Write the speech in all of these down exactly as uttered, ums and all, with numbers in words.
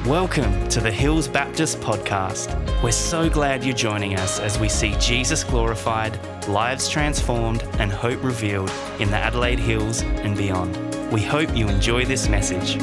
Welcome to the Hills Baptist Podcast. We're so glad you're joining us as we see Jesus glorified, lives transformed, and hope revealed in the Adelaide Hills and beyond. We hope you enjoy this message.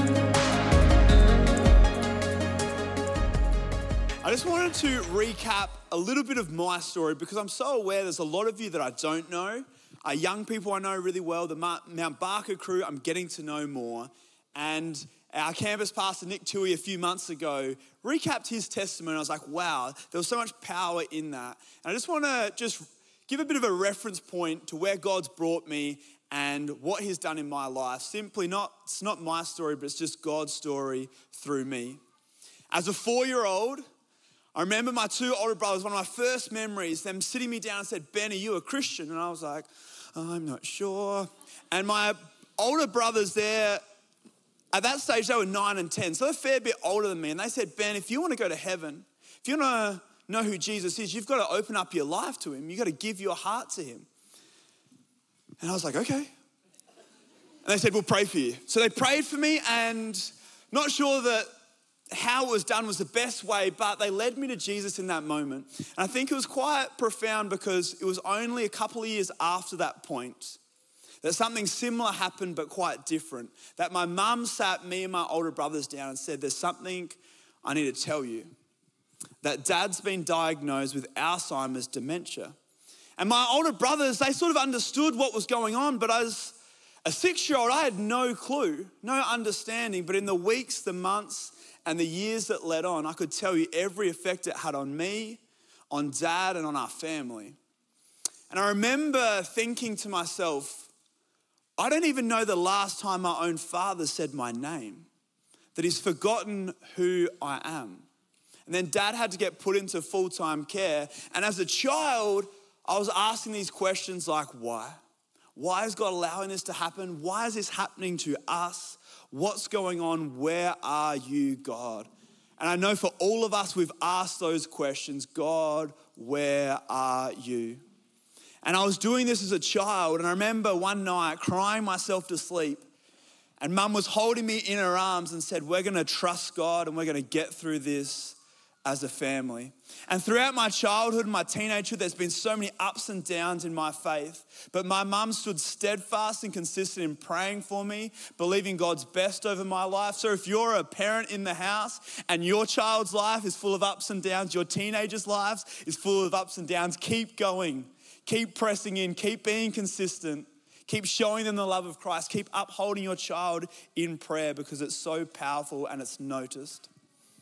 I just wanted to recap a little bit of my story because I'm so aware there's a lot of you that I don't know. Uh, young people I know really well. The Mount Barker crew I'm getting to know more. And our campus pastor, Nick Tui, a few months ago, recapped his testimony. I was like, wow, there was so much power in that. And I just want to just give a bit of a reference point to where God's brought me and what he's done in my life. Simply not, it's not my story, but it's just God's story through me. As a four-year-old, I remember my two older brothers, one of my first memories, them sitting me down and said, Ben, are you a Christian? And I was like, I'm not sure. And my older brothers there, at that stage, they were nine and ten, so they're a fair bit older than me. And they said, Ben, if you want to go to heaven, if you want to know who Jesus is, you've got to open up your life to him. You've got to give your heart to him. And I was like, okay. And they said, we'll pray for you. So they prayed for me, and not sure that how it was done was the best way, but they led me to Jesus in that moment. And I think it was quite profound because it was only a couple of years after that point that something similar happened, but quite different. That my mum sat me and my older brothers down and said, there's something I need to tell you. That dad's been diagnosed with Alzheimer's dementia. And my older brothers, they sort of understood what was going on, but as a six-year-old, I had no clue, no understanding. But in the weeks, the months, and the years that led on, I could tell you every effect it had on me, on dad, and on our family. And I remember thinking to myself, I don't even know the last time my own father said my name, that he's forgotten who I am. And then dad had to get put into full-time care. And as a child, I was asking these questions like, why? Why is God allowing this to happen? Why is this happening to us? What's going on? Where are you, God? And I know for all of us, we've asked those questions. God, where are you? And I was doing this as a child, and I remember one night crying myself to sleep, and mum was holding me in her arms and said, we're gonna trust God and we're gonna get through this as a family. And throughout my childhood and my teenagehood, there's been so many ups and downs in my faith, but my mum stood steadfast and consistent in praying for me, believing God's best over my life. So if you're a parent in the house and your child's life is full of ups and downs, your teenager's life is full of ups and downs, keep going. Keep pressing in, keep being consistent, keep showing them the love of Christ, keep upholding your child in prayer because it's so powerful and it's noticed.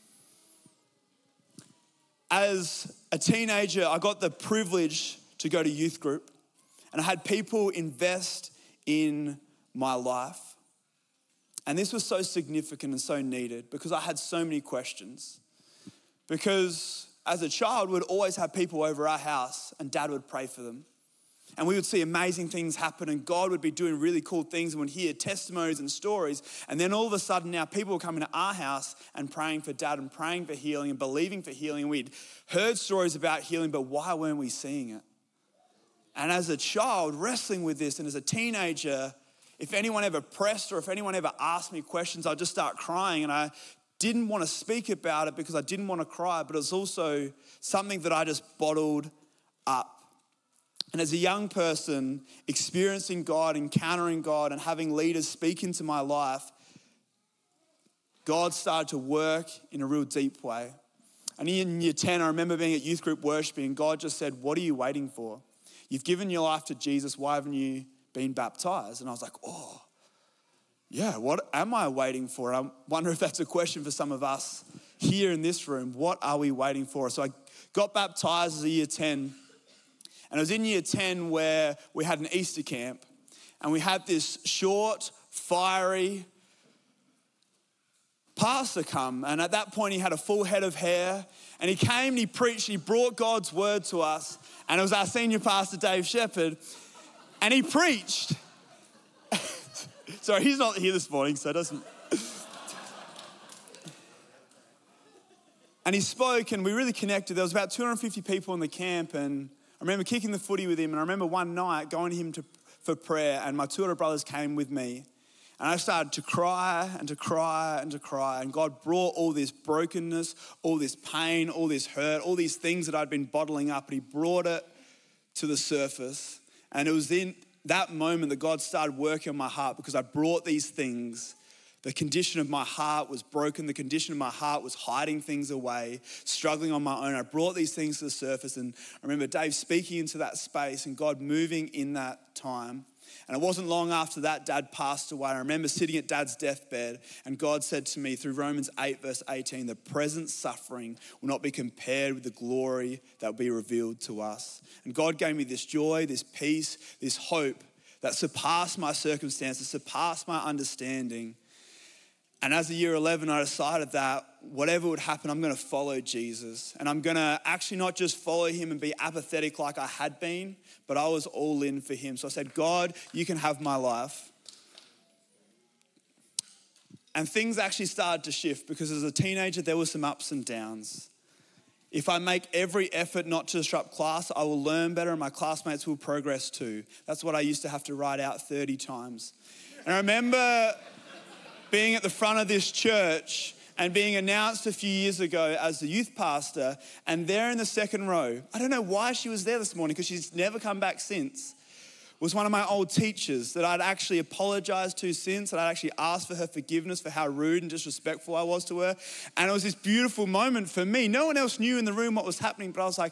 As a teenager, I got the privilege to go to youth group, and I had people invest in my life. And this was so significant and so needed because I had so many questions. Because as a child, we'd always have people over our house and dad would pray for them. And we would see amazing things happen and God would be doing really cool things and we'd hear testimonies and stories. And then all of a sudden now people were coming to our house and praying for dad and praying for healing and believing for healing. And we'd heard stories about healing, but why weren't we seeing it? And as a child wrestling with this and as a teenager, if anyone ever pressed or if anyone ever asked me questions, I'd just start crying. And I didn't want to speak about it because I didn't want to cry, but it's also something that I just bottled up. And as a young person, experiencing God, encountering God, and having leaders speak into my life, God started to work in a real deep way. And in year ten, I remember being at youth group worshiping, and God just said, what are you waiting for? You've given your life to Jesus, why haven't you been baptized? And I was like, oh, yeah, what am I waiting for? I wonder if that's a question for some of us here in this room. What are we waiting for? So I got baptized as a year ten. And it was in year ten where we had an Easter camp. And we had this short, fiery pastor come. And at that point, he had a full head of hair. And he came and he preached. He brought God's word to us. And it was our senior pastor, Dave Shepherd. And he preached. Sorry, he's not here this morning, so it doesn't... And he spoke and we really connected. There was about two hundred fifty people in the camp and I remember kicking the footy with him and I remember one night going to him to, for prayer and my two older brothers came with me And I started to cry and to cry and to cry. And God brought all this brokenness, all this pain, all this hurt, all these things that I'd been bottling up, and he brought it to the surface. And it was in that moment that God started working on my heart, because I brought these things. The condition of my heart was broken. The condition of my heart was hiding things away, struggling on my own. I brought these things to the surface. And I remember Dave speaking into that space and God moving in that time. And it wasn't long after that, Dad passed away. I remember sitting at Dad's deathbed, and God said to me through Romans eight, verse eighteen, the present suffering will not be compared with the glory that will be revealed to us. And God gave me this joy, this peace, this hope that surpassed my circumstances, surpassed my understanding. And as a year eleven, I decided that whatever would happen, I'm going to follow Jesus. And I'm going to actually not just follow him and be apathetic like I had been, but I was all in for him. So I said, God, you can have my life. And things actually started to shift, because as a teenager, there were some ups and downs. If I make every effort not to disrupt class, I will learn better and my classmates will progress too. That's what I used to have to write out thirty times. And I remember being at the front of this church and being announced a few years ago as the youth pastor, and there in the second row, I don't know why she was there this morning, because she's never come back since, was one of my old teachers that I'd actually apologized to since, and I'd actually asked for her forgiveness for how rude and disrespectful I was to her. And it was this beautiful moment for me. No one else knew in the room what was happening, but I was like,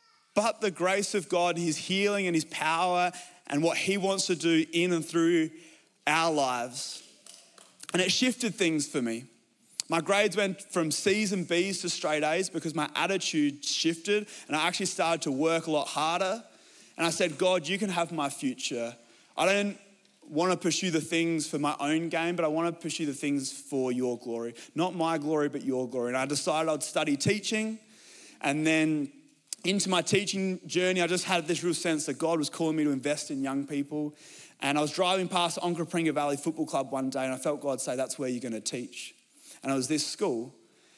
but the grace of God, his healing and his power and what he wants to do in and through our lives. And it shifted things for me. My grades went from C's and B's to straight A's because my attitude shifted, and I actually started to work a lot harder. And I said, God, you can have my future. I don't want to pursue the things for my own gain, but I want to pursue the things for your glory. Not my glory, but your glory. And I decided I'd study teaching. And then into my teaching journey, I just had this real sense that God was calling me to invest in young people. And I was driving past Onkaparinga Valley Football Club one day, and I felt God say, that's where you're going to teach. And it was this school.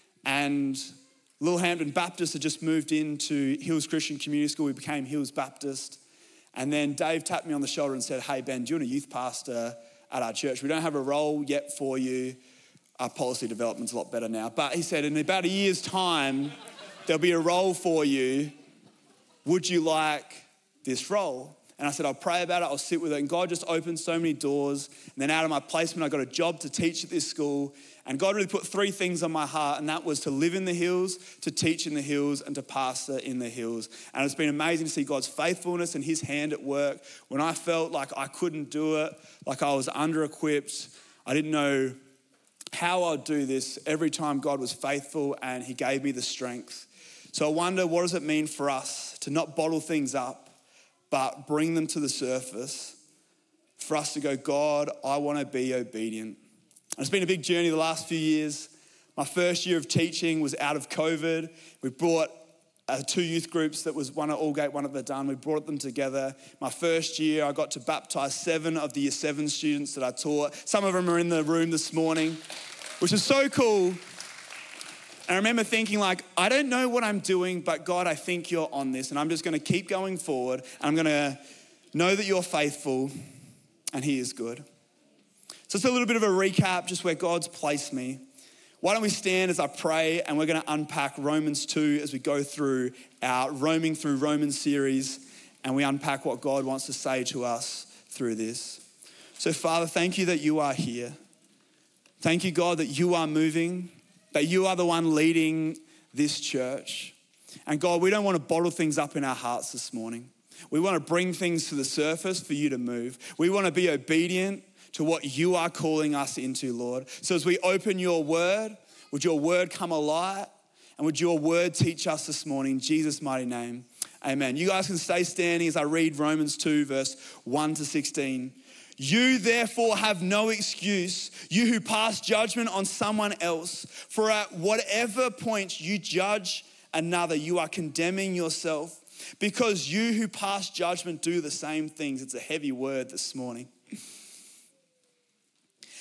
And Littlehampton Baptist had just moved into Hills Christian Community School. We became Hills Baptist. And then Dave tapped me on the shoulder and said, hey, Ben, do you want a youth pastor at our church? We don't have a role yet for you. Our policy development's a lot better now. But he said, in about a year's time, there'll be a role for you. Would you like this role? And I said, I'll pray about it, I'll sit with it. And God just opened so many doors. And then out of my placement, I got a job to teach at this school. And God really put three things on my heart, and that was to live in the hills, to teach in the hills, and to pastor in the hills. And it's been amazing to see God's faithfulness and his hand at work. When I felt like I couldn't do it, like I was under-equipped, I didn't know how I'd do this, every time God was faithful and he gave me the strength. So I wonder, what does it mean for us to not bottle things up, but bring them to the surface, for us to go, God, I want to be obedient. And it's been a big journey the last few years. My first year of teaching was out of COVID. We brought uh, two youth groups that was one at Aldgate, one at the Dun. We brought them together. My first year, I got to baptize seven of the year seven students that I taught. Some of them are in the room this morning, which is so cool. And I remember thinking like, I don't know what I'm doing, but God, I think you're on this. And I'm just going to keep going forward. I'm going to know that you're faithful and he is good. So it's a little bit of a recap, just where God's placed me. Why don't we stand as I pray, and we're going to unpack Romans two as we go through our Roaming Through Romans series, and we unpack what God wants to say to us through this. So Father, thank you that you are here. Thank you, God, that you are moving, that you are the one leading this church. And God, we don't want to bottle things up in our hearts this morning. We want to bring things to the surface for you to move. We want to be obedient to what you are calling us into, Lord. So as we open your word, would your word come alive? And would your word teach us this morning? In Jesus' mighty name, amen. You guys can stay standing as I read Romans two, verse one to sixteen. You therefore have no excuse, you who pass judgment on someone else, for at whatever point you judge another, you are condemning yourself, because you who pass judgment do the same things. It's a heavy word this morning.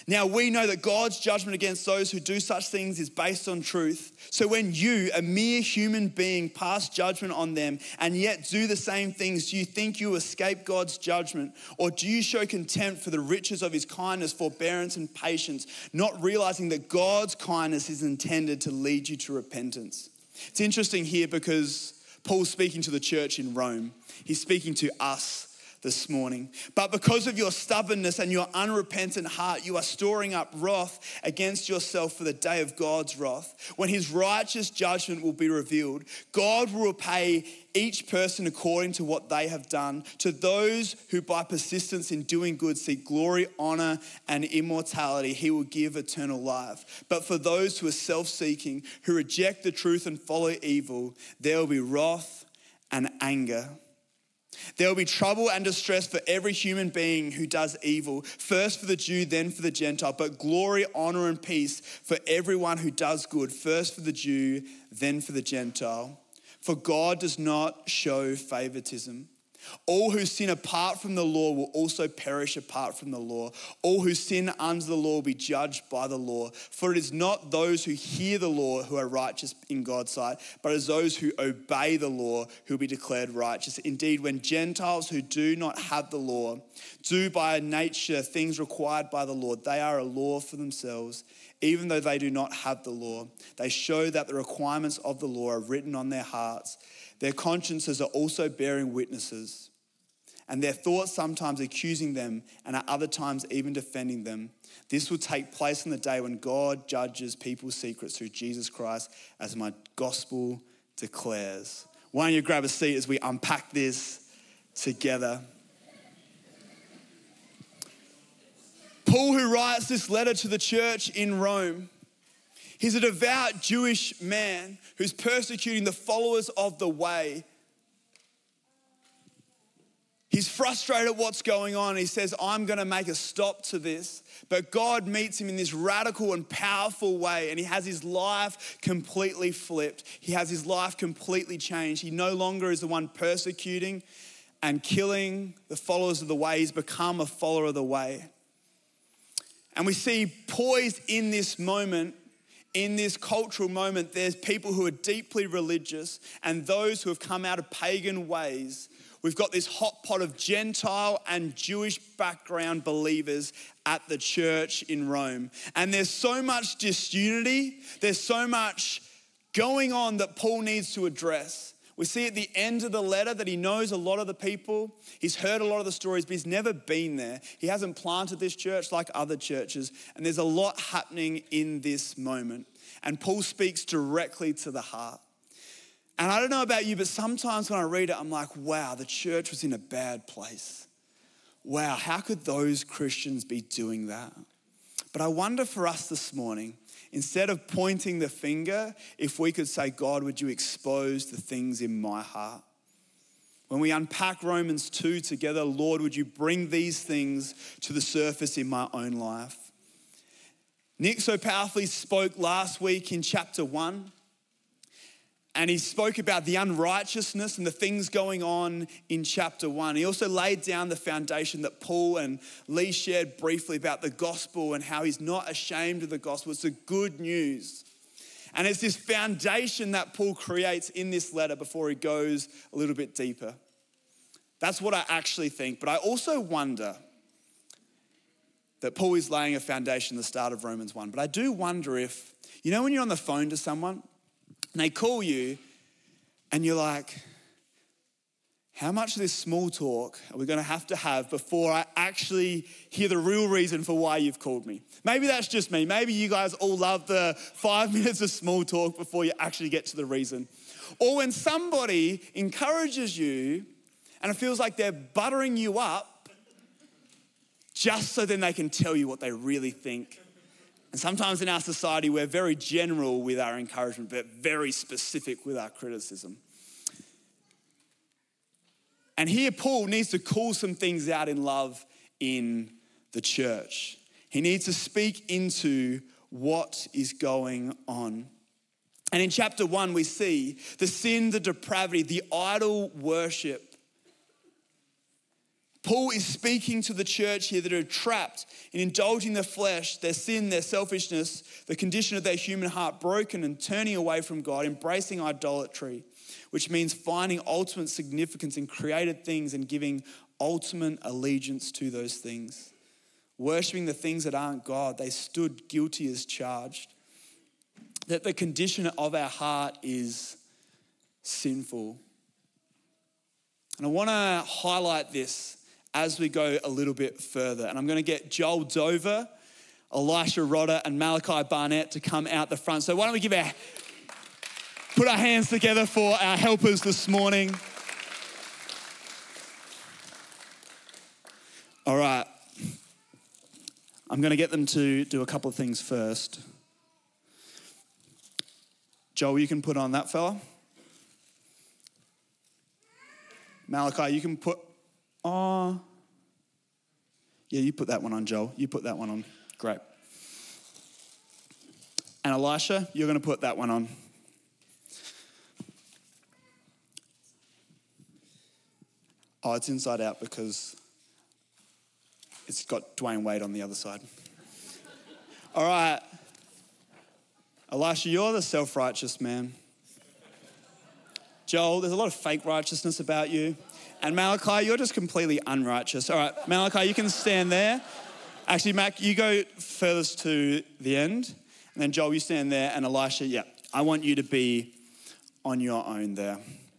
Now we know that God's judgment against those who do such things is based on truth. So when you, a mere human being, pass judgment on them and yet do the same things, do you think you escape God's judgment? Or do you show contempt for the riches of his kindness, forbearance, and patience, not realizing that God's kindness is intended to lead you to repentance? It's interesting here because Paul's speaking to the church in Rome. He's speaking to us this morning. But because of your stubbornness and your unrepentant heart, you are storing up wrath against yourself for the day of God's wrath, when his righteous judgment will be revealed. God will repay each person according to what they have done. To those who by persistence in doing good seek glory, honor, and immortality, he will give eternal life. But for those who are self-seeking, who reject the truth and follow evil, there will be wrath and anger. There will be trouble and distress for every human being who does evil, first for the Jew, then for the Gentile, but glory, honor, and peace for everyone who does good, first for the Jew, then for the Gentile. For God does not show favoritism. All who sin apart from the law will also perish apart from the law. All who sin under the law will be judged by the law. For it is not those who hear the law who are righteous in God's sight, but it is those who obey the law who will be declared righteous. Indeed, when Gentiles who do not have the law do by nature things required by the law, they are a law for themselves. Even though they do not have the law, they show that the requirements of the law are written on their hearts. Their consciences are also bearing witnesses, and their thoughts sometimes accusing them and at other times even defending them. This will take place on the day when God judges people's secrets through Jesus Christ, as my gospel declares. Why don't you grab a seat as we unpack this together? Paul, who writes this letter to the church in Rome, he's a devout Jewish man who's persecuting the followers of the way. He's frustrated at what's going on. He says, I'm going to make a stop to this. But God meets him in this radical and powerful way, and he has his life completely flipped. He has his life completely changed. He no longer is the one persecuting and killing the followers of the way. He's become a follower of the way. And we see poised in this moment, in this cultural moment, there's people who are deeply religious and those who have come out of pagan ways. We've got this hot pot of Gentile and Jewish background believers at the church in Rome. And there's so much disunity, there's so much going on that Paul needs to address. We see at the end of the letter that he knows a lot of the people. He's heard a lot of the stories, but he's never been there. He hasn't planted this church like other churches. And there's a lot happening in this moment. And Paul speaks directly to the heart. And I don't know about you, but sometimes when I read it, I'm like, wow, the church was in a bad place. Wow, how could those Christians be doing that? But I wonder for us this morning, instead of pointing the finger, if we could say, God, would you expose the things in my heart? When we unpack Romans two together, Lord, would you bring these things to the surface in my own life? Nick so powerfully spoke last week in chapter one, and he spoke about the unrighteousness and the things going on in chapter one. He also laid down the foundation that Paul and Lee shared briefly about the gospel and how he's not ashamed of the gospel. It's the good news. And it's this foundation that Paul creates in this letter before he goes a little bit deeper. That's what I actually think. But I also wonder that Paul is laying a foundation at the start of Romans one. But I do wonder if, you know when you're on the phone to someone, and they call you and you're like, how much of this small talk are we going to have to have before I actually hear the real reason for why you've called me? Maybe that's just me. Maybe you guys all love the five minutes of small talk before you actually get to the reason. Or when somebody encourages you and it feels like they're buttering you up just so then they can tell you what they really think. And sometimes in our society, we're very general with our encouragement, but very specific with our criticism. And here Paul needs to call some things out in love in the church. He needs to speak into what is going on. And in chapter one, we see the sin, the depravity, the idol worship. Paul is speaking to the church here that are trapped in indulging their flesh, their sin, their selfishness, the condition of their human heart broken and turning away from God, embracing idolatry, which means finding ultimate significance in created things and giving ultimate allegiance to those things. Worshipping the things that aren't God, they stood guilty as charged. That the condition of our heart is sinful. And I want to highlight this as we go a little bit further. And I'm going to get Joel Dover, Elisha Rodder, and Malachi Barnett to come out the front. So why don't we give our, put our hands together for our helpers this morning. All right. I'm going to get them to do a couple of things first. Joel, you can put on that fella. Malachi, you can put, oh, yeah, you put that one on, Joel. You put that one on. Great. And Elisha, you're going to put that one on. Oh, it's inside out because it's got Dwayne Wade on the other side. All right. Elisha, you're the self-righteous man. Joel, there's a lot of fake righteousness about you. And Malachi, you're just completely unrighteous. All right, Malachi, you can stand there. Actually, Mac, you go furthest to the end. And then Joel, you stand there. And Elisha, yeah, I want you to be on your own there.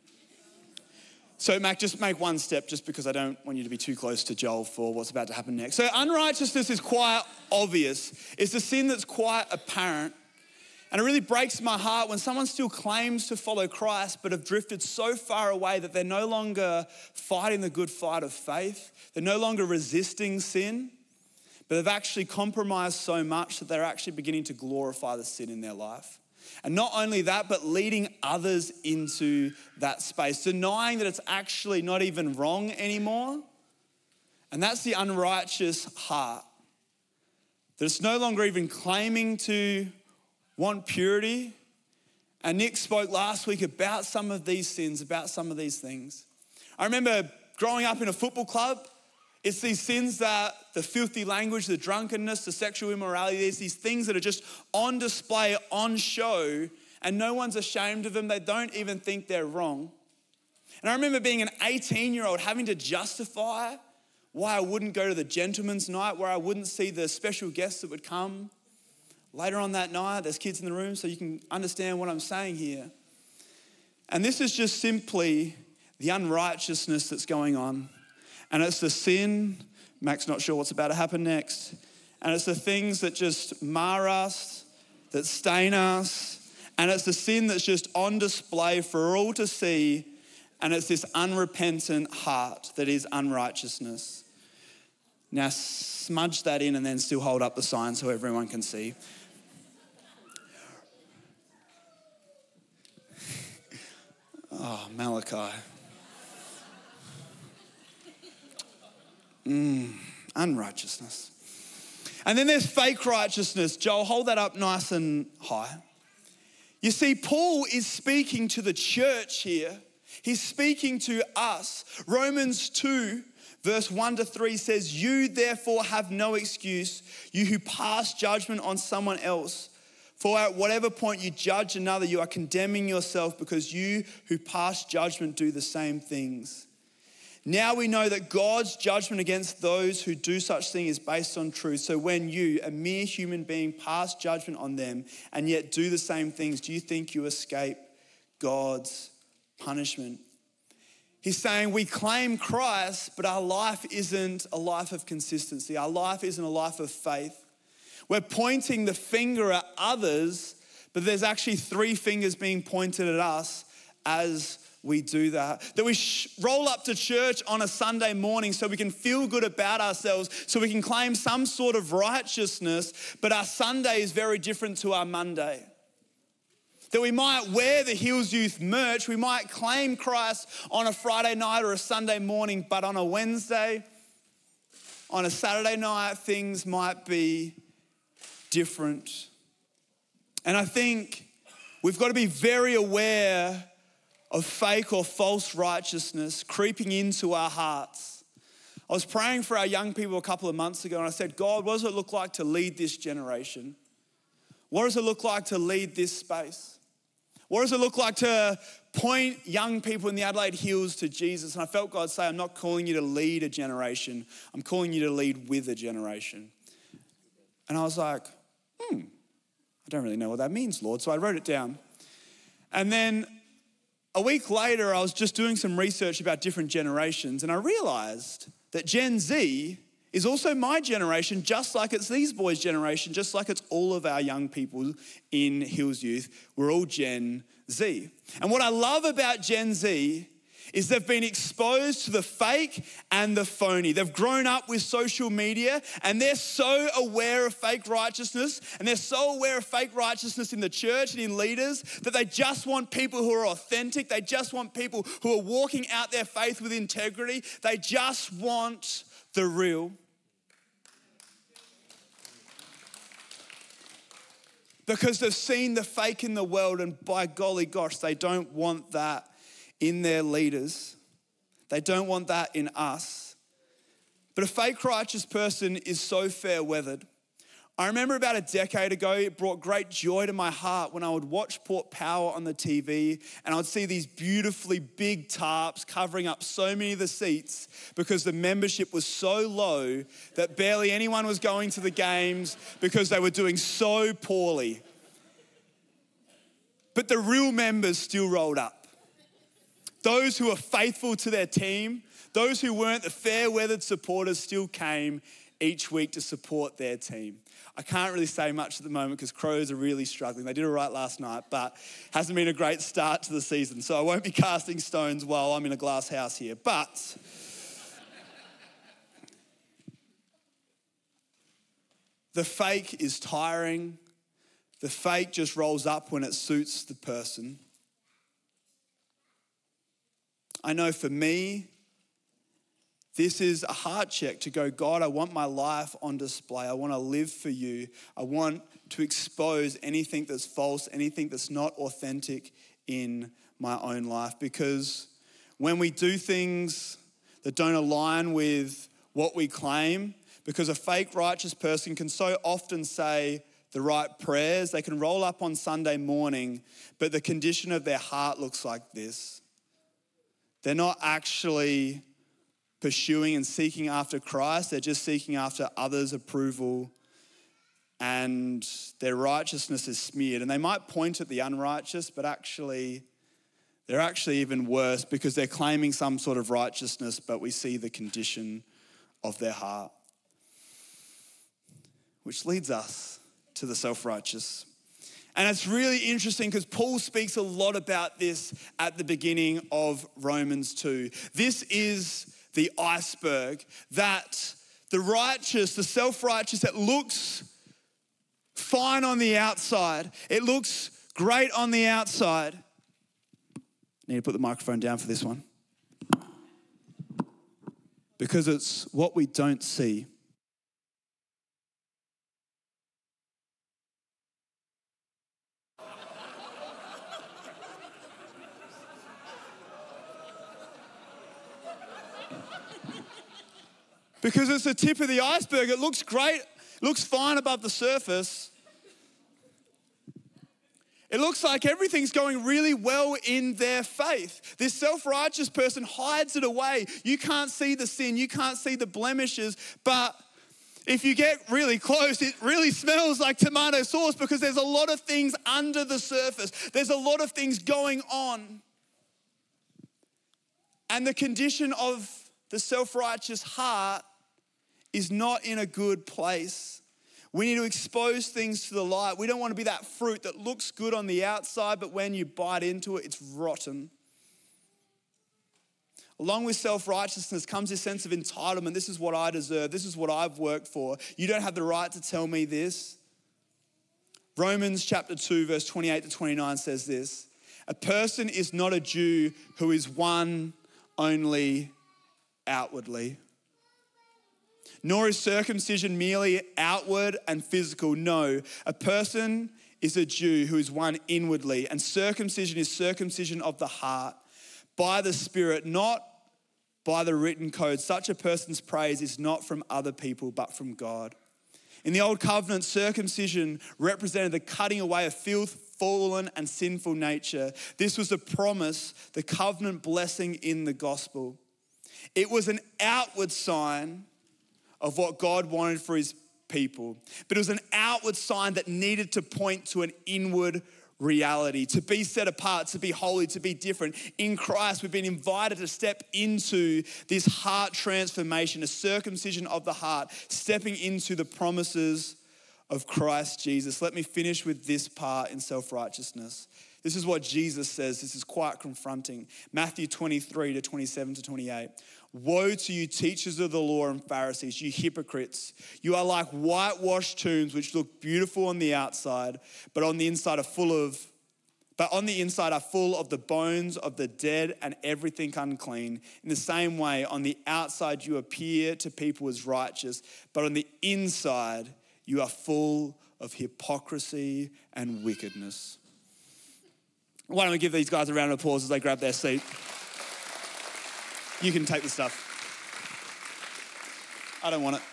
So Mac, just make one step just because I don't want you to be too close to Joel for what's about to happen next. So unrighteousness is quite obvious. It's the sin that's quite apparent. And it really breaks my heart when someone still claims to follow Christ but have drifted so far away that they're no longer fighting the good fight of faith. They're no longer resisting sin, but they've actually compromised so much that they're actually beginning to glorify the sin in their life. And not only that, but leading others into that space, denying that it's actually not even wrong anymore. And that's the unrighteous heart. That it's no longer even claiming to want purity. And Nick spoke last week about some of these sins, about some of these things. I remember growing up in a football club, it's these sins that the filthy language, the drunkenness, the sexual immorality, there's these things that are just on display, on show, and no one's ashamed of them. They don't even think they're wrong. And I remember being an eighteen-year-old having to justify why I wouldn't go to the gentleman's night, where I wouldn't see the special guests that would come later on that night. There's kids in the room, so you can understand what I'm saying here. And this is just simply the unrighteousness that's going on. And it's the sin, Mac's not sure what's about to happen next, and it's the things that just mar us, that stain us, and it's the sin that's just on display for all to see, and it's this unrepentant heart that is unrighteousness. Now smudge that in and then still hold up the sign so everyone can see. Oh, Malachi. Mm, unrighteousness. And then there's fake righteousness. Joel, hold that up nice and high. You see, Paul is speaking to the church here. He's speaking to us. Romans two, verse one to three says, "You therefore have no excuse, you who pass judgment on someone else. For at whatever point you judge another, you are condemning yourself, because you who pass judgment do the same things. Now we know that God's judgment against those who do such things is based on truth. So when you, a mere human being, pass judgment on them and yet do the same things, do you think you escape God's punishment?" He's saying we claim Christ, but our life isn't a life of consistency. Our life isn't a life of faith. We're pointing the finger at others, but there's actually three fingers being pointed at us as we do that. That we sh- roll up to church on a Sunday morning so we can feel good about ourselves, so we can claim some sort of righteousness, but our Sunday is very different to our Monday. That we might wear the Hills Youth merch, we might claim Christ on a Friday night or a Sunday morning, but on a Wednesday, on a Saturday night, things might be different. And I think we've got to be very aware of fake or false righteousness creeping into our hearts. I was praying for our young people a couple of months ago, and I said, God, what does it look like to lead this generation? What does it look like to lead this space? What does it look like to point young people in the Adelaide Hills to Jesus? And I felt God say, I'm not calling you to lead a generation. I'm calling you to lead with a generation. And I was like, hmm, I don't really know what that means, Lord. So I wrote it down. And then a week later, I was just doing some research about different generations, and I realized that Gen Z is also my generation, just like it's these boys' generation, just like it's all of our young people in Hills Youth. We're all Gen Z. And what I love about Gen Z is they've been exposed to the fake and the phony. They've grown up with social media, and they're so aware of fake righteousness, and they're so aware of fake righteousness in the church and in leaders that they just want people who are authentic. They just want people who are walking out their faith with integrity. They just want the real. Because they've seen the fake in the world, and by golly gosh, they don't want that in their leaders. They don't want that in us. But a fake righteous person is so fair weathered. I remember about a decade ago, it brought great joy to my heart when I would watch Port Power on the T V, and I would see these beautifully big tarps covering up so many of the seats because the membership was so low that barely anyone was going to the games because they were doing so poorly. But the real members still rolled up. Those who were faithful to their team, those who weren't the fair-weathered supporters still came each week to support their team. I can't really say much at the moment because Crows are really struggling. They did all right last night, but hasn't been a great start to the season. So I won't be casting stones while I'm in a glass house here. But the fake is tiring. The fake just rolls up when it suits the person. I know for me, this is a heart check to go, God, I want my life on display. I want to live for you. I want to expose anything that's false, anything that's not authentic in my own life. Because when we do things that don't align with what we claim, because a fake righteous person can so often say the right prayers, they can roll up on Sunday morning, but the condition of their heart looks like this. They're not actually pursuing and seeking after Christ. They're just seeking after others' approval, and their righteousness is smeared. And they might point at the unrighteous, but actually, they're actually even worse because they're claiming some sort of righteousness, but we see the condition of their heart. Which leads us to the self-righteous. And it's really interesting because Paul speaks a lot about this at the beginning of Romans two. This is the iceberg, that the righteous, the self-righteous, it looks fine on the outside. It looks great on the outside. I need to put the microphone down for this one. Because it's what we don't see. Because it's the tip of the iceberg. It looks great, looks fine above the surface. It looks like everything's going really well in their faith. This self-righteous person hides it away. You can't see the sin, you can't see the blemishes, but if you get really close, it really smells like tomato sauce because there's a lot of things under the surface. There's a lot of things going on. And the condition of the self-righteous heart is not in a good place. We need to expose things to the light. We don't want to be that fruit that looks good on the outside, but when you bite into it, it's rotten. Along with self-righteousness comes this sense of entitlement. This is what I deserve. This is what I've worked for. You don't have the right to tell me this. Romans chapter two, verse twenty-eight to twenty-nine says this: a person is not a Jew who is one only outwardly. Nor is circumcision merely outward and physical. No, a person is a Jew who is one inwardly, and circumcision is circumcision of the heart by the Spirit, not by the written code, such a person's praise is not from other people, but from God. In the old covenant, circumcision represented the cutting away of filth, fallen and sinful nature. This was the promise, the covenant blessing in the gospel. It was an outward sign of what God wanted for his people, but it was an outward sign that needed to point to an inward reality, to be set apart, to be holy, to be different. In Christ, we've been invited to step into this heart transformation, a circumcision of the heart, stepping into the promises of Christ Jesus. Let me finish with this part in self-righteousness. This is what Jesus says. This is quite confronting. Matthew twenty-three to twenty-seven to twenty-eight. Woe to you, teachers of the law and Pharisees, you hypocrites. You are like whitewashed tombs which look beautiful on the outside, but on the inside are full of, but on the inside are full of the bones of the dead and everything unclean. In the same way, on the outside you appear to people as righteous, but on the inside you are full of hypocrisy and wickedness. Why don't we give these guys a round of applause as they grab their seat? You can take the stuff. I don't want it.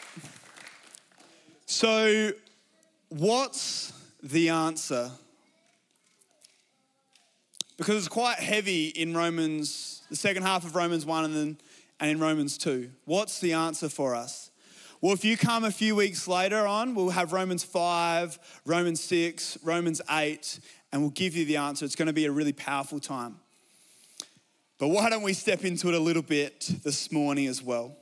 So, what's the answer? Because it's quite heavy in Romans, the second half of Romans one and then and in Romans two. What's the answer for us? Well, if you come a few weeks later on, we'll have Romans five, Romans six, Romans eight, and we'll give you the answer. It's going to be a really powerful time. But why don't we step into it a little bit this morning as well?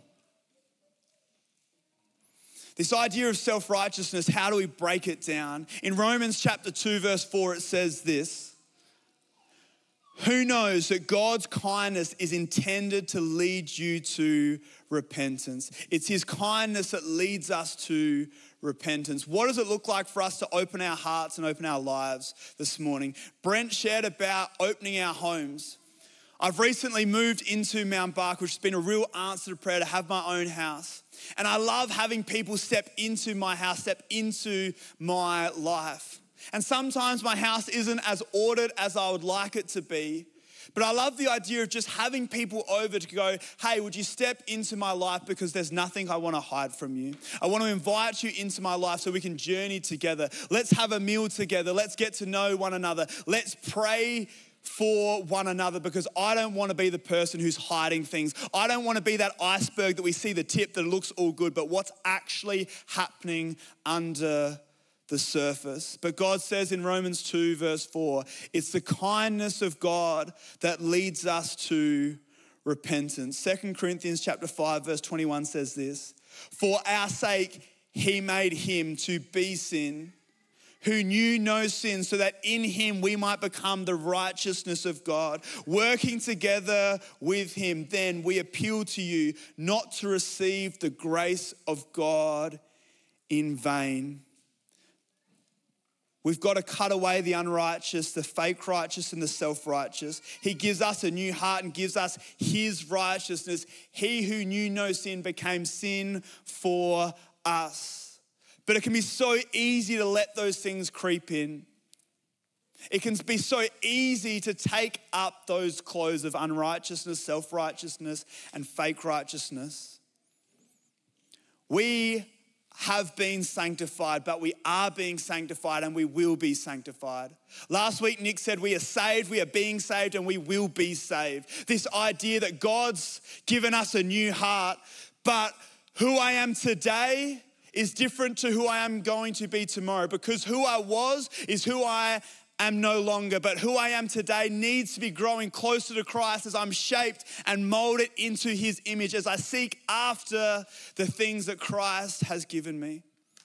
This idea of self-righteousness, how do we break it down? In Romans chapter two, verse four, it says this. Who knows that God's kindness is intended to lead you to repentance? It's his kindness that leads us to repentance. What does it look like for us to open our hearts and open our lives this morning? Brent shared about opening our homes. I've recently moved into Mount Barker, which has been a real answer to prayer to have my own house. And I love having people step into my house, step into my life. And sometimes my house isn't as ordered as I would like it to be. But I love the idea of just having people over to go, hey, would you step into my life because there's nothing I want to hide from you. I want to invite you into my life so we can journey together. Let's have a meal together. Let's get to know one another. Let's pray for one another, because I don't want to be the person who's hiding things. I don't want to be that iceberg that we see the tip that looks all good, but what's actually happening under the surface. But God says in Romans two verse four, it's the kindness of God that leads us to repentance. Second Corinthians chapter five verse twenty-one says this, for our sake he made him to be sin who knew no sin, so that in him we might become the righteousness of God. Working together with him, then we appeal to you not to receive the grace of God in vain. We've got to cut away the unrighteous, the fake righteous and the self-righteous. He gives us a new heart and gives us his righteousness. He who knew no sin became sin for us. But it can be so easy to let those things creep in. It can be so easy to take up those clothes of unrighteousness, self-righteousness, and fake righteousness. We have been sanctified, but we are being sanctified and we will be sanctified. Last week, Nick said we are saved, we are being saved, and we will be saved. This idea that God's given us a new heart, but who I am today is different to who I am going to be tomorrow, because who I was is who I am no longer, but who I am today needs to be growing closer to Christ as I'm shaped and molded into his image, as I seek after the things that Christ has given me.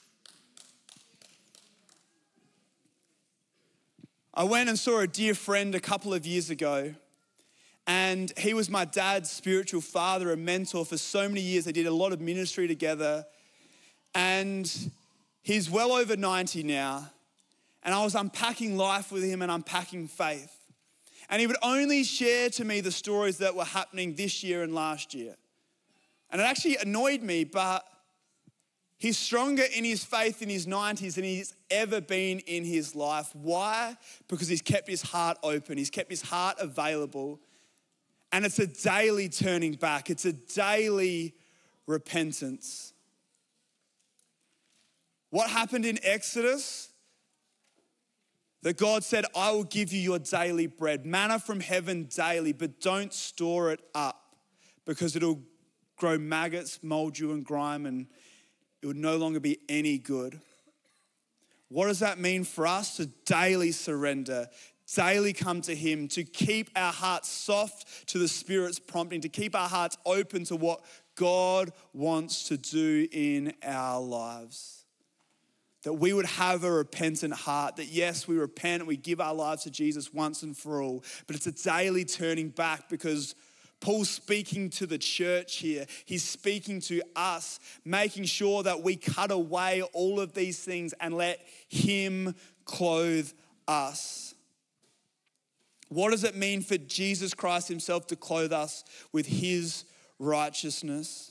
I went and saw a dear friend a couple of years ago, and he was my dad's spiritual father and mentor for so many years. They did a lot of ministry together. And he's well over ninety now. And I was unpacking life with him and unpacking faith. And he would only share to me the stories that were happening this year and last year. And it actually annoyed me, but he's stronger in his faith in his nineties than he's ever been in his life. Why? Because he's kept his heart open. He's kept his heart available. And it's a daily turning back. It's a daily repentance. What happened in Exodus? That God said, I will give you your daily bread, manna from heaven daily, but don't store it up because it'll grow maggots, mildew and grime, and it would no longer be any good. What does that mean for us? To daily surrender, daily come to him, to keep our hearts soft to the Spirit's prompting, to keep our hearts open to what God wants to do in our lives. That we would have a repentant heart, that yes, we repent and we give our lives to Jesus once and for all, but it's a daily turning back because Paul's speaking to the church here. He's speaking to us, making sure that we cut away all of these things and let him clothe us. What does it mean for Jesus Christ himself to clothe us with his righteousness?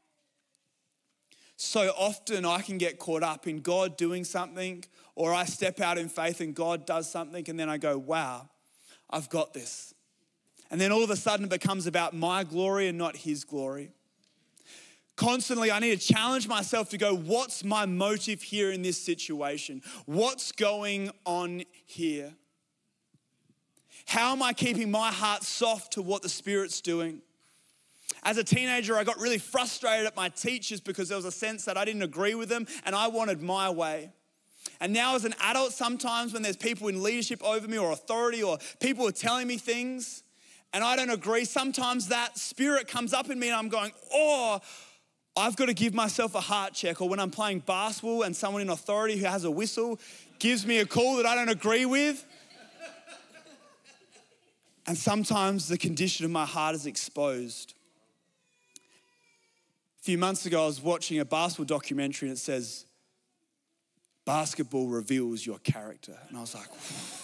So often I can get caught up in God doing something, or I step out in faith and God does something and then I go, wow, I've got this. And then all of a sudden it becomes about my glory and not his glory. Constantly I need to challenge myself to go, what's my motive here in this situation? What's going on here? How am I keeping my heart soft to what the Spirit's doing? As a teenager, I got really frustrated at my teachers because there was a sense that I didn't agree with them and I wanted my way. And now as an adult, sometimes when there's people in leadership over me or authority or people are telling me things and I don't agree, sometimes that spirit comes up in me and I'm going, oh, I've got to give myself a heart check. Or when I'm playing basketball and someone in authority who has a whistle gives me a call that I don't agree with. And sometimes the condition of my heart is exposed. A few months ago, I was watching a basketball documentary and it says, basketball reveals your character. And I was like,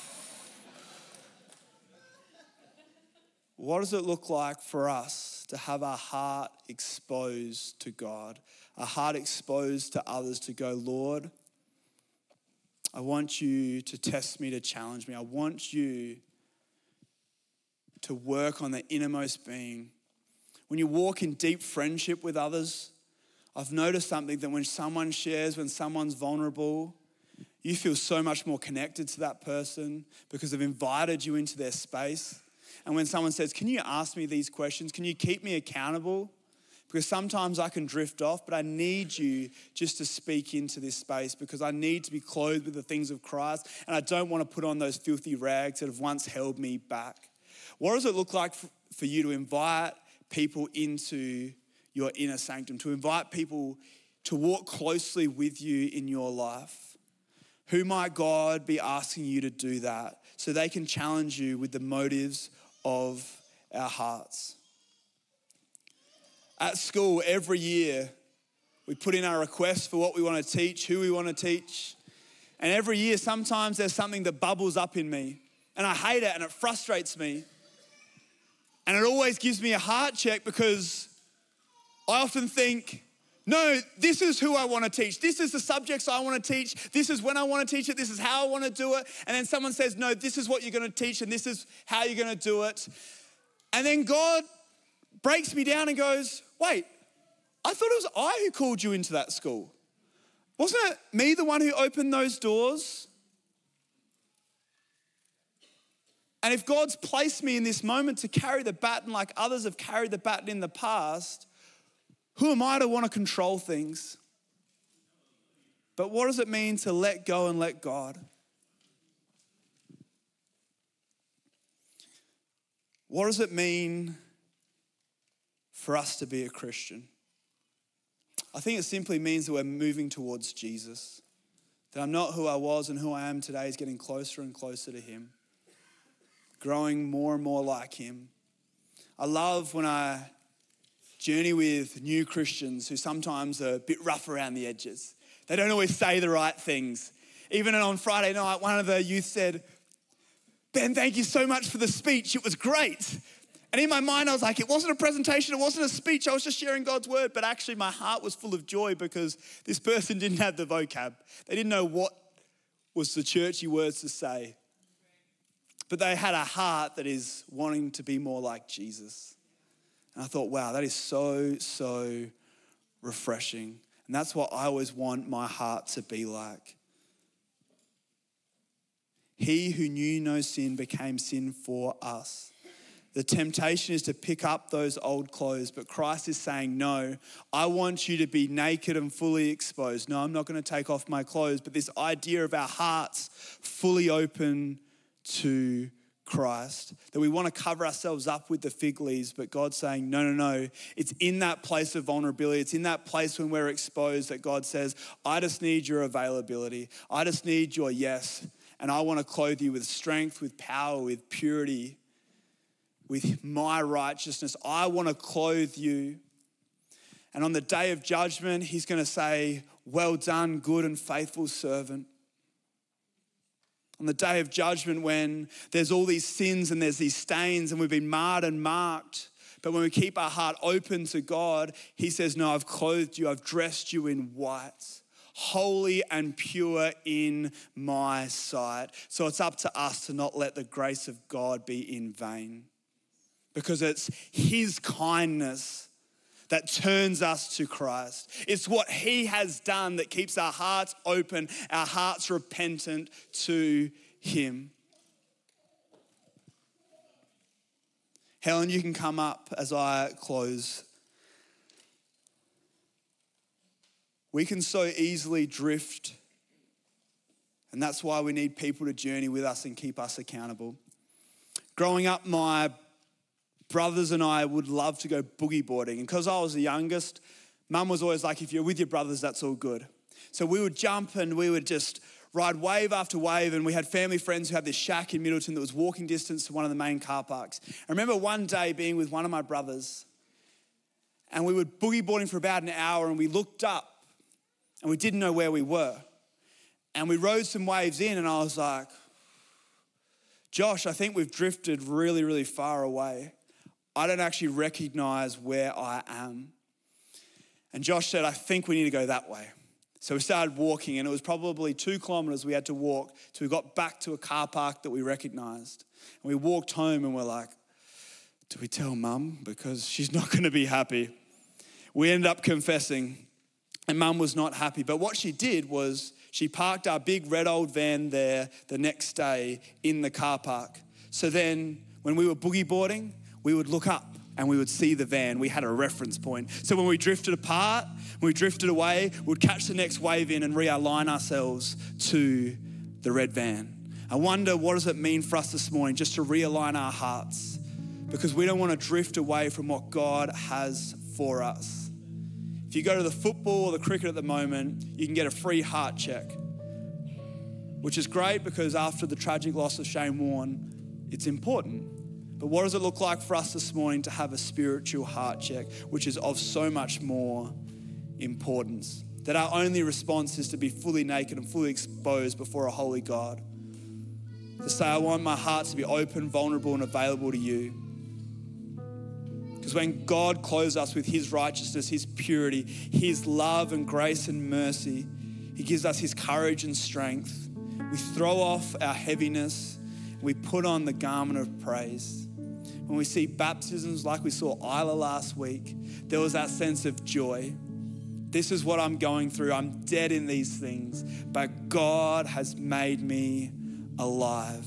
what does it look like for us to have our heart exposed to God, our heart exposed to others, to go, Lord, I want you to test me, to challenge me. I want you to work on the innermost being. When you walk in deep friendship with others, I've noticed something that when someone shares, when someone's vulnerable, you feel so much more connected to that person because they've invited you into their space. And when someone says, can you ask me these questions? Can you keep me accountable? Because sometimes I can drift off, but I need you just to speak into this space because I need to be clothed with the things of Christ and I don't want to put on those filthy rags that have once held me back. What does it look like for you to invite people into your inner sanctum, to invite people to walk closely with you in your life? Who might God be asking you to do that so they can challenge you with the motives of our hearts? At school, every year, we put in our requests for what we want to teach, who we want to teach. And every year, sometimes there's something that bubbles up in me. And I hate it and it frustrates me. And it always gives me a heart check because I often think, no, this is who I want to teach. This is the subjects I want to teach. This is when I want to teach it. This is how I want to do it. And then someone says, no, this is what you're going to teach and this is how you're going to do it. And then God breaks me down and goes, wait, I thought it was I who called you into that school. Wasn't it me the one who opened those doors? And if God's placed me in this moment to carry the baton like others have carried the baton in the past, who am I to want to control things? But what does it mean to let go and let God? What does it mean for us to be a Christian? I think it simply means that we're moving towards Jesus. That I'm not who I was and who I am today is getting closer and closer to him. Growing more and more like him. I love when I journey with new Christians who sometimes are a bit rough around the edges. They don't always say the right things. Even on Friday night, one of the youth said, Ben, thank you so much for the speech. It was great. And in my mind, I was like, it wasn't a presentation. It wasn't a speech. I was just sharing God's word. But actually, my heart was full of joy because this person didn't have the vocab. They didn't know what was the churchy words to say. but they had a heart that is wanting to be more like Jesus. And I thought, wow, that is so, so refreshing. And that's what I always want my heart to be like. He who knew no sin became sin for us. The temptation is to pick up those old clothes, but Christ is saying, no, I want you to be naked and fully exposed. No, I'm not going to take off my clothes, but this idea of our hearts fully open to Christ, that we want to cover ourselves up with the fig leaves, but God's saying, no, no, no. It's in that place of vulnerability. It's in that place when we're exposed that God says, I just need your availability. I just need your yes. And I want to clothe you with strength, with power, with purity, with my righteousness. I want to clothe you. And on the day of judgment, he's going to say, well done, good and faithful servant. On the day of judgment, when there's all these sins and there's these stains and we've been marred and marked, but when we keep our heart open to God, he says, no, I've clothed you, I've dressed you in white, holy and pure in my sight. So it's up to us to not let the grace of God be in vain, because it's his kindness that turns us to Christ. It's what he has done that keeps our hearts open, our hearts repentant to him. Helen, you can come up as I close. We can so easily drift, and that's why we need people to journey with us and keep us accountable. Growing up, my brothers and I would love to go boogie boarding. And because I was the youngest, Mum was always like, if you're with your brothers, that's all good. So we would jump and we would just ride wave after wave. And we had family friends who had this shack in Middleton that was walking distance to one of the main car parks. I remember one day being with one of my brothers, and we were boogie boarding for about an hour, and we looked up and we didn't know where we were. And we rode some waves in, and I was like, Josh, I think we've drifted really, really far away. I don't actually recognize where I am. And Josh said, I think we need to go that way. So we started walking, and it was probably two kilometers we had to walk till we got back to a car park that we recognized. And we walked home and we're like, do we tell Mum? Because she's not going to be happy. We ended up confessing, and Mum was not happy. But what she did was she parked our big red old van there the next day in the car park. So then when we were boogie boarding, we would look up and we would see the van. We had a reference point. So when we drifted apart, when we drifted away, we'd catch the next wave in and realign ourselves to the red van. I wonder, what does it mean for us this morning just to realign our hearts? Because we don't want to drift away from what God has for us. If you go to the football or the cricket at the moment, you can get a free heart check, which is great because after the tragic loss of Shane Warne, it's important. But what does it look like for us this morning to have a spiritual heart check, which is of so much more importance? That our only response is to be fully naked and fully exposed before a holy God. To say, I want my heart to be open, vulnerable, and available to you. Because when God clothes us with his righteousness, his purity, his love and grace and mercy, he gives us his courage and strength. We throw off our heaviness. We put on the garment of praise. When we see baptisms like we saw Isla last week, there was that sense of joy. This is what I'm going through. I'm dead in these things, but God has made me alive.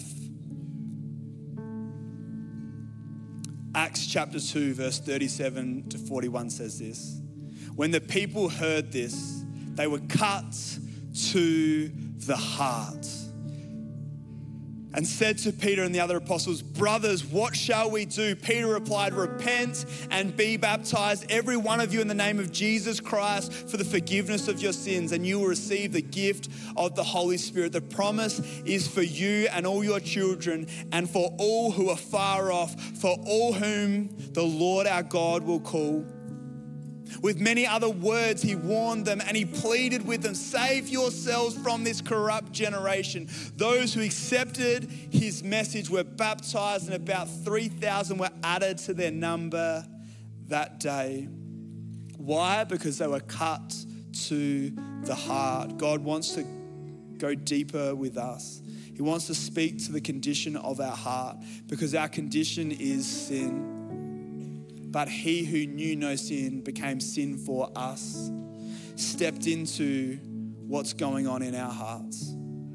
Acts chapter two, verse thirty-seven to forty-one says this. When the people heard this, they were cut to the heart and said to Peter and the other apostles, brothers, what shall we do? Peter replied, repent and be baptized, every one of you, in the name of Jesus Christ for the forgiveness of your sins, and you will receive the gift of the Holy Spirit. The promise is for you and all your children and for all who are far off, for all whom the Lord our God will call. With many other words, he warned them and he pleaded with them, save yourselves from this corrupt generation. Those who accepted his message were baptized, and about three thousand were added to their number that day. Why? Because they were cut to the heart. God wants to go deeper with us. He He wants to speak to the condition of our heart because our condition is sin. But he who knew no sin became sin for us, stepped into what's going on in our hearts.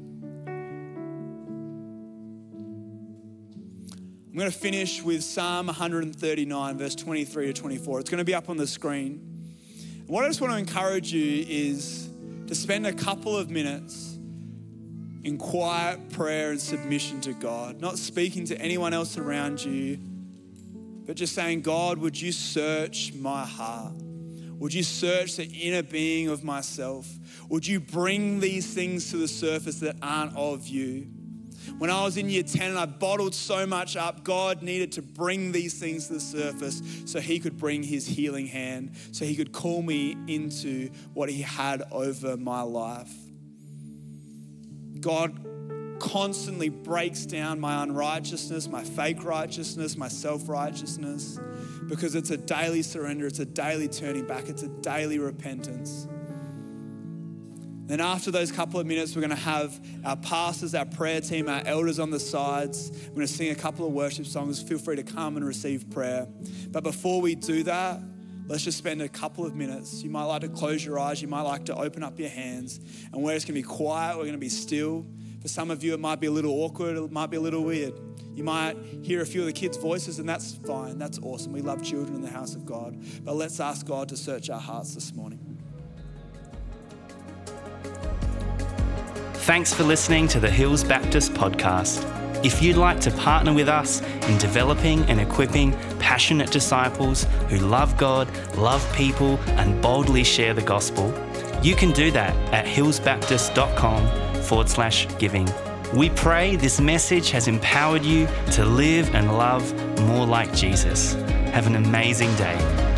I'm going to finish with Psalm one thirty-nine, verse twenty-three to twenty-four. It's going to be up on the screen. And what I just want to encourage you is to spend a couple of minutes in quiet prayer and submission to God, not speaking to anyone else around you, but just saying, God, would you search my heart? Would you search the inner being of myself? Would you bring these things to the surface that aren't of you? When I was in year ten and I bottled so much up, God needed to bring these things to the surface so he could bring his healing hand, so he could call me into what he had over my life. God constantly breaks down my unrighteousness, my fake righteousness, my self-righteousness, because it's a daily surrender, it's a daily turning back, it's a daily repentance. Then after those couple of minutes, we're going to have our pastors, our prayer team, our elders on the sides. We're going to sing a couple of worship songs. Feel free to come and receive prayer. But before we do that, let's just spend a couple of minutes. You might like to close your eyes. You might like to open up your hands. And we're just going to be quiet. We're going to be still. For some of you, it might be a little awkward. It might be a little weird. You might hear a few of the kids' voices, and that's fine. That's awesome. We love children in the house of God. But let's ask God to search our hearts this morning. Thanks for listening to the Hills Baptist podcast. If you'd like to partner with us in developing and equipping passionate disciples who love God, love people, and boldly share the gospel, you can do that at hillsbaptist.com forward slash giving. We pray this message has empowered you to live and love more like Jesus. Have an amazing day.